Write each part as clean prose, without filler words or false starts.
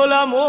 ভোলা মো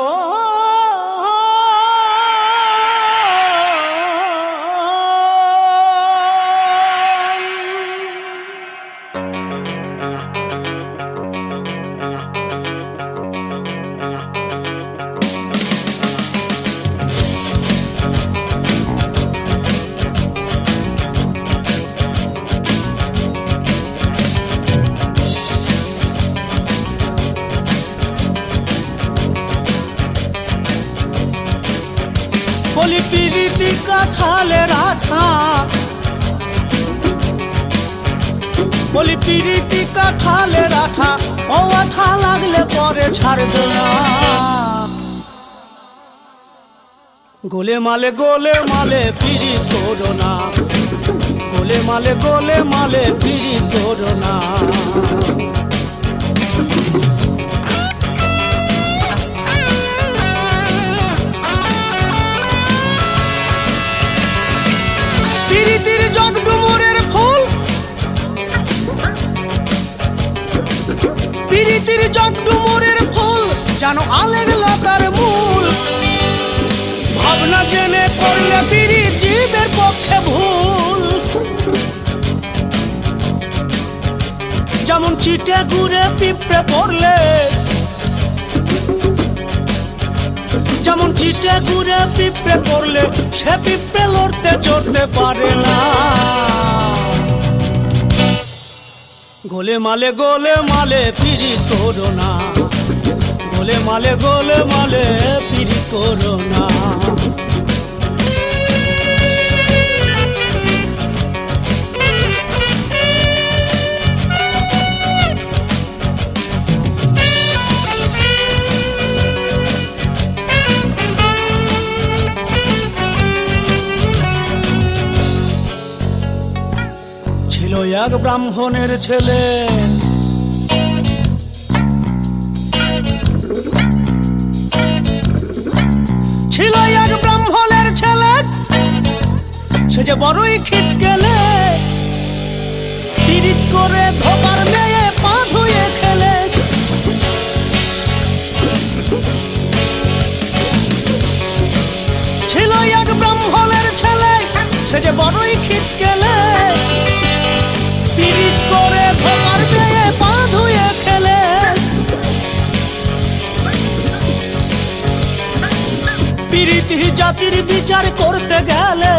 বলি পিরিতি কাঁঠালের আঠা, বলি পিরিতি কাঁঠালের আঠা, ও আঠা লাগলে পরে ছাড়বে না। গোলে মালে পিরি করো না, গোলে মালে পিরি করো না। পিরিতির জগ ডুমুরের ফুল, পিরিতির জগ ডুমুরের ফুল, জানো আলেগ লতার মূল। ভাবনা জেনে করলে পিরি জীবের পক্ষে ভুল। যেমন চিটে ঘুরে পিঁপড়ে পড়লে, যেমন চিটে ঘুরে পিঁপড়ে পড়লে সে পিঁপড়ে লড়তে চড়তে পারে না। গোলে মালে পিরি করো না, গোলে মালে পিরি করো না। ছিল এক ব্রাহ্মণের ছেলে, ছিল এক ব্রাহ্মণের ছেলে, সে যে বড়ই খিটকেলে। পিরিত করে ধোপার মেয়ে পা ধুয়ে খেলে। ছিল এক ব্রাহ্মণের ছেলে, সে যে বড়ই খিটকেলে। পিরিত করে ধোপার মেয়ে পা ধুয়ে খেলে। পিরিতি জাতির বিচার করতে গেলে,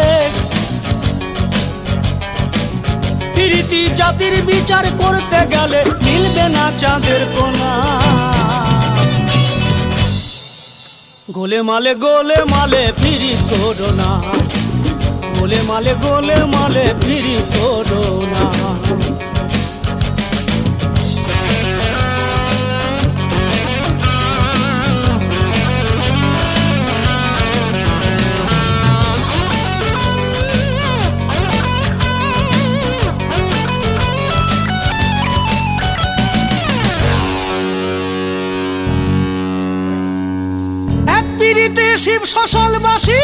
পিরিতি জাতির বিচার করতে গেলে মিলবে না চাঁদের কোনা। গোলে মালে পিরি করো না, গোলে মালে পিরি করো না। এক পিরিতে শিব শ্মশানবাসী,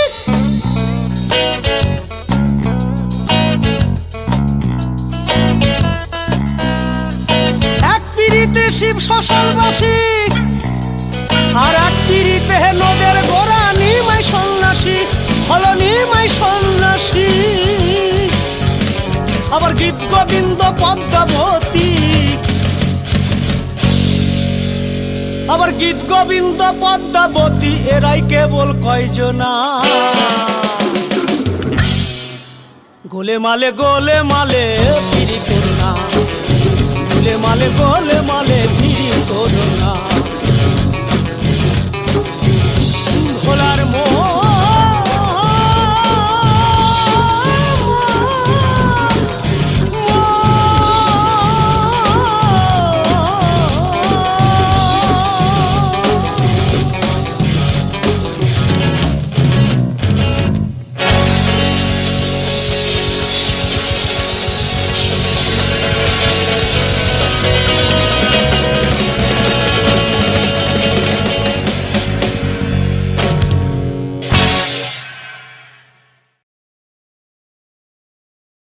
এক পিরিতে শিব শ্মশানবাসী, আর এক পিরিতে নদের গোড়া নিমাই সন্ন্যাসী। হলো নিমাই সন্ন্যাসী। আবার গীত গোবিন্দ পদ্মাবতী, আবার গীত গোবিন্দ পদ্মাবতী, এরাই কেবল কয়জনা। গোলে মালে পিরি করো না, গোলে